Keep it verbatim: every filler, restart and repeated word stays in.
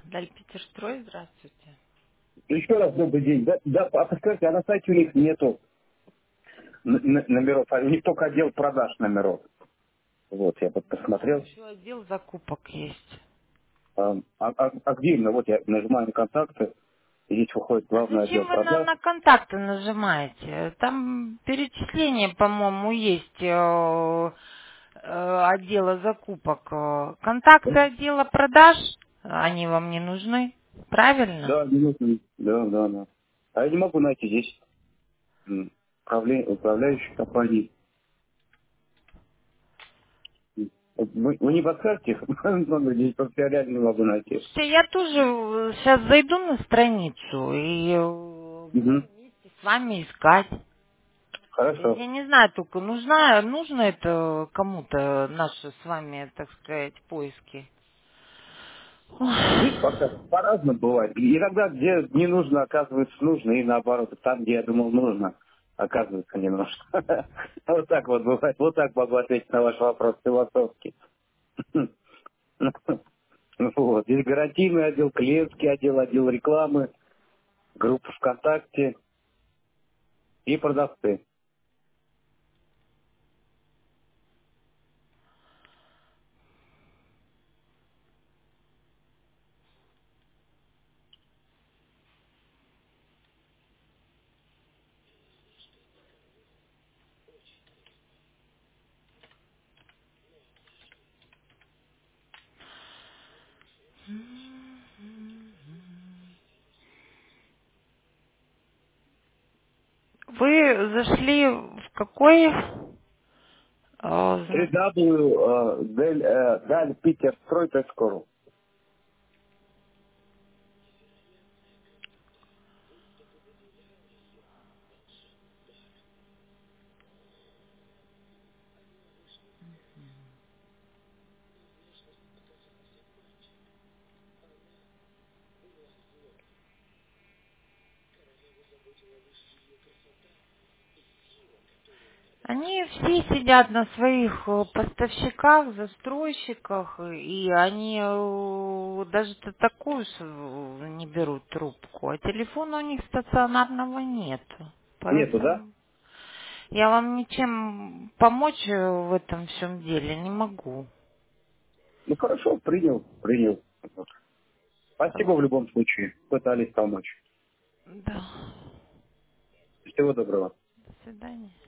Дальпетерстрой, здравствуйте. Еще раз добрый день. Да, да, а подскажите, а на сайте у них нету н- н- номеров, а у них только отдел продаж номеров. Вот, я вот Ну, там посмотрел. еще отдел закупок есть. А, а- а- а где именно? Вот я нажимаю на контакты, и здесь выходит А главный отдел зачем вы на, продаж. на контакты нажимаете? Там перечисление, по-моему, есть э, э, отдела закупок. Э, Контакты отдела продаж, они вам не нужны, правильно? Да, минуту. Да, да, да. А я не могу найти здесь м, управля- управляющей компании. М. Вы, вы не подскажете их? Номер здесь просто я реально не могу найти. Слушайте, я тоже сейчас зайду на страницу и э, Угу. буду вместе с вами искать. Я, Хорошо. я не знаю только, нужна, нужно это кому-то, наши с вами, так сказать, поиски. Видишь, Ой. пока по-разному бывает. И иногда, где не нужно, оказывается, нужно, и наоборот, там, где я думал, нужно, оказывается, не нужно. Вот так вот бывает. Вот так могу ответить на ваш вопрос философски. Вот. Здесь гарантийный отдел, клиентский отдел, отдел рекламы, группа ВКонтакте и продавцы. Вы зашли в какой? э, зна- www.dalpeterstroy точка ру. Они все сидят на своих э, поставщиках, застройщиках, и они э, даже т- такую с- э, не берут трубку, а телефона у них стационарного нет. Нету, да? Поэтому я вам ничем помочь э, в этом всем деле не могу. Ну хорошо, принял, принял. Спасибо в любом случае. Пытались помочь. Да. Всего доброго. До свидания.